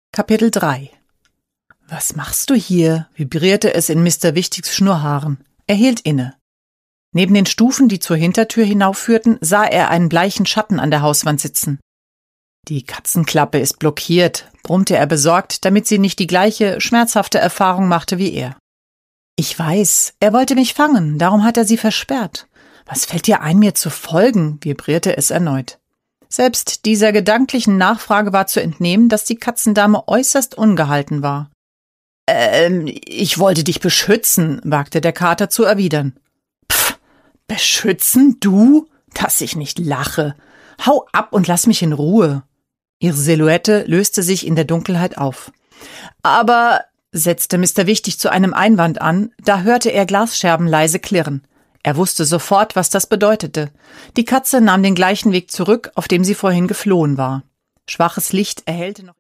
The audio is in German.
Kapitel 3 »Was machst du hier?« vibrierte es in Mr. Wichtigs Schnurrhaaren. Er hielt inne. Neben den Stufen, die zur Hintertür hinaufführten, sah er einen bleichen Schatten an der Hauswand sitzen. »Die Katzenklappe ist blockiert«, brummte er besorgt, damit sie nicht die gleiche schmerzhafte Erfahrung machte wie er. »Ich weiß, er wollte mich fangen, darum hat er sie versperrt. Was fällt dir ein, mir zu folgen?« vibrierte es erneut. Selbst dieser gedanklichen Nachfrage war zu entnehmen, dass die Katzendame äußerst ungehalten war. Ich wollte dich beschützen«, wagte der Kater zu erwidern. »Pff, beschützen, du? Dass ich nicht lache. Hau ab und lass mich in Ruhe.« Ihre Silhouette löste sich in der Dunkelheit auf. »Aber«, setzte Mr. Wichtig zu einem Einwand an, da hörte er Glasscherben leise klirren. Er wusste sofort, was das bedeutete. Die Katze nahm den gleichen Weg zurück, auf dem sie vorhin geflohen war. Schwaches Licht erhellte noch